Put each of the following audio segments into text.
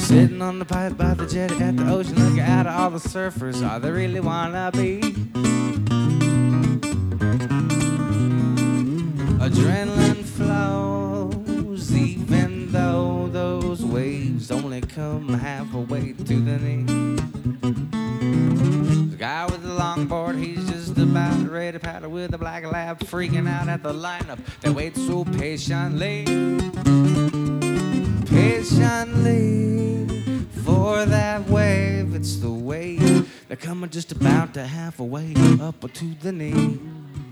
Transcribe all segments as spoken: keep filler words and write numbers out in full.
Sitting on the pipe by the jetty at the ocean, looking at all the surfers. All they really wanna be. Adrenaline flows, even though those waves only come halfway to the knee. The guy with the longboard, he's just about ready to paddle with the black lab, freaking out at the lineup that waits so patiently, patiently for that wave. It's the wave they're coming just about to halfway up to the knee.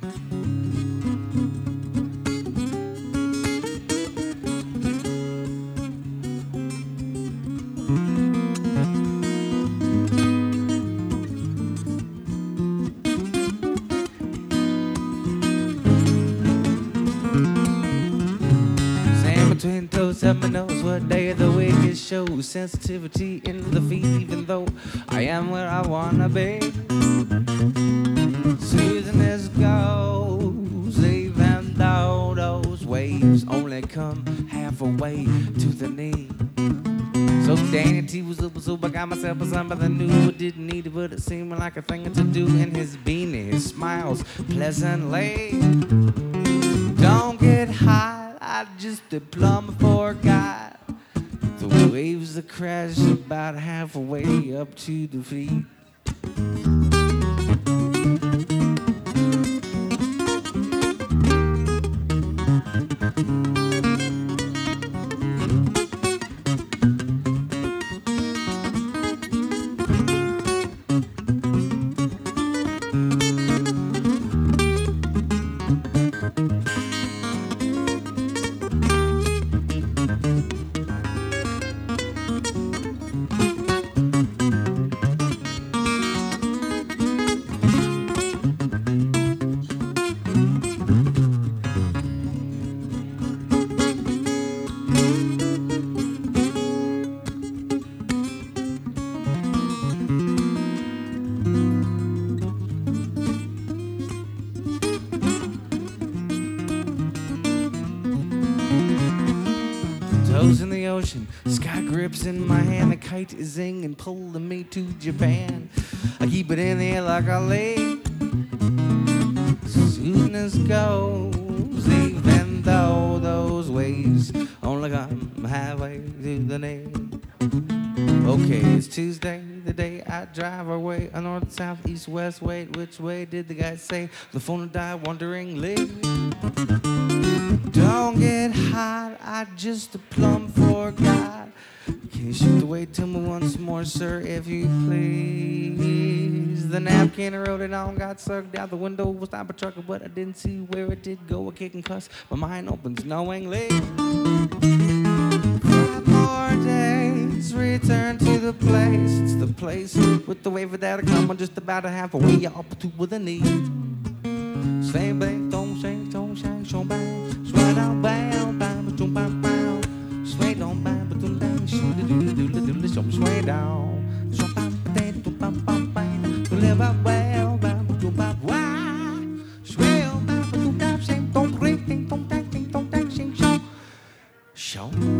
Between toes, heaven knows what day of the week it shows sensitivity in the feet, even though I am where I wanna be. Soothing as goes, even though those waves only come halfway to the knee. So Danny T was up, so I got myself a something I knew I didn't need it, but it seemed like a thing to do. In his beanie, he smiles pleasantly. Don't get high, I just a plumber for a guy. The waves that crash about halfway up to the feet. Toes in the ocean, sky grips in my hand, the kite is zinging, pulling me to Japan. I keep it in the air like a lake. Soothing goes, even though those waves only come halfway to the knee. Okay, it's Tuesday, the day I drive away, a north, south, east, west. Wait, which way did the guy say? The phone died wonderingly. Don't get hot, I just a plumb for God. Can you shoot the way to me once more, sir, if you please? The napkin I wrote it on got sucked out the window. Was not a trucker, but I didn't see where it did go. A kick and cuss, my mind opens knowingly. Five more days, return to the place. It's the place with the wave that I come on just about a halfway up to with a knee. Say, babe, don't say, don't say, so bad. Sway down, bam, bam, boom, bam, bam. Sway down, bam, boom, bam, shoot, do, do, do, do, do, so sway down. So bam, bam, bam, bam, bam. To live up well, bam, boom, bam, wah. Sway down, bam, boom, bam, sing, don't break, ding, don't, ding, don't, ding, sing, so. Show.